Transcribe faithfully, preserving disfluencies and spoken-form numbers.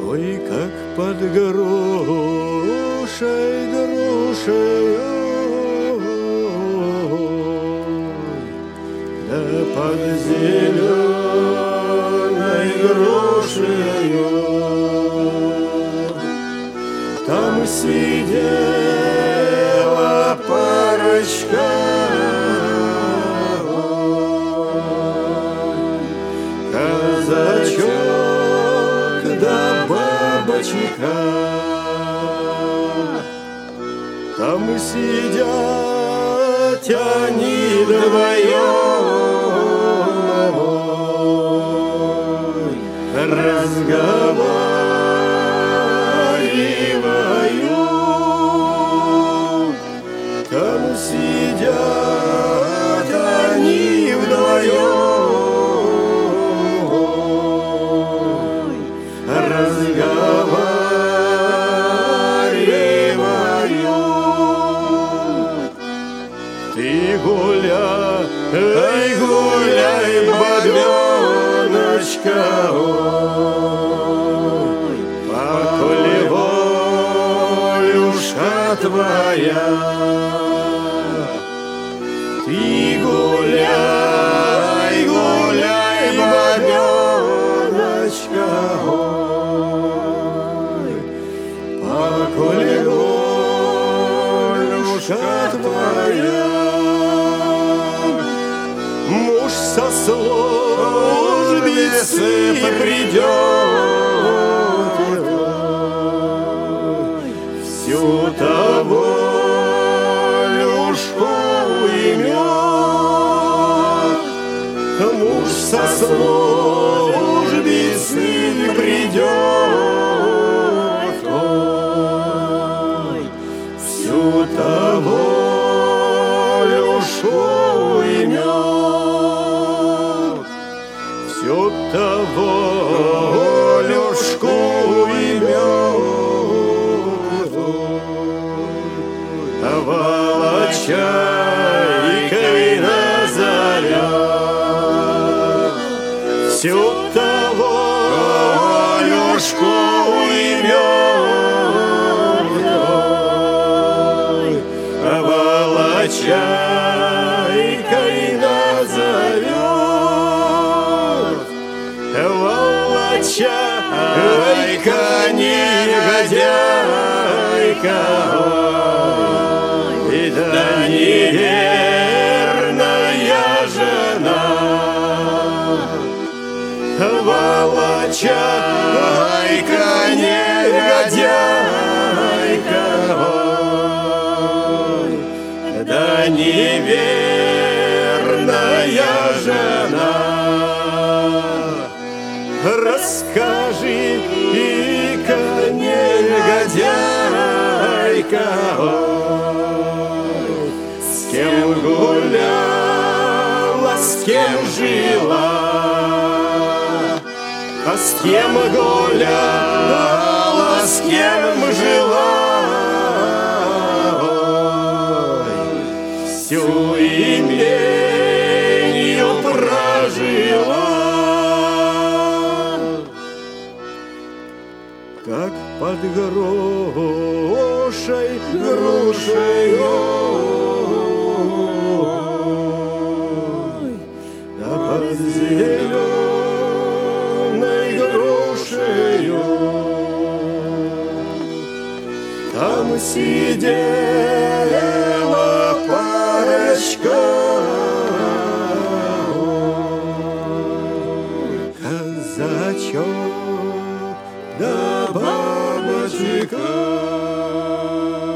Ой, как под грушей, грушей, да под зеленой грушею там сидела парочка, казачок да бабочка. Там сидят они вдвоем, разговаривают. Там сидят они вдвоем, разговаривают. Ты гуляй, эй, гуляй, бабёночка, ой, поколе волюшка твоя. Ты гуляй, гуляй, бабёночка, ой, поколе волюшка твоя. Муж со службицы придет, всю того Люшку уймет. Муж со службицы придет, ой, всю того Люшку уймет. Всю того Люшку уймет, волочайкой на заря. Всю того Люшку уймет, волочайкой на заря. Волочайка, негодяйка, ой, да неверная жена. Волочайка, негодяйка, ой, да неверная жена. Расскажи-ка, негодяйка, ой, с кем гуляла, с кем жила, а с кем гуляла, с кем жила, ой, всю именью прожила. Как под грушей, грушею, да под зеленой грушею там сидела парочка, казачок да бабочка.